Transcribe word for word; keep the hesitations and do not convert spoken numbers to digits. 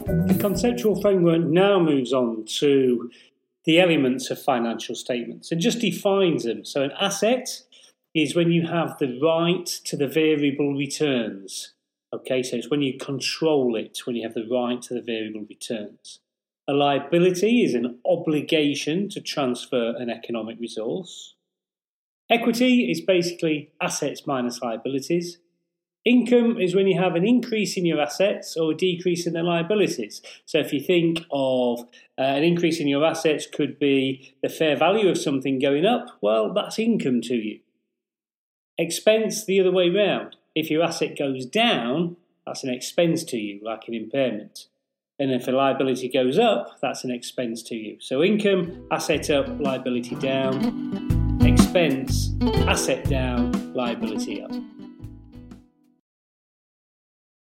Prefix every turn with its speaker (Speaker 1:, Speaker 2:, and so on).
Speaker 1: The conceptual framework now moves on to the elements of financial statements and just defines them. So an asset is when you have the right to the variable returns. Okay, so it's when you control it, when you have the right to the variable returns. A liability is an obligation to transfer an economic resource. Equity is basically assets minus liabilities. Income is when you have an increase in your assets or a decrease in the liabilities. So if you think of uh, an increase in your assets could be the fair value of something going up, well, that's income to you. Expense the other way round. If your asset goes down, that's an expense to you, like an impairment. And if a liability goes up, that's an expense to you. So income, asset up, liability down. Expense, asset down, liability up.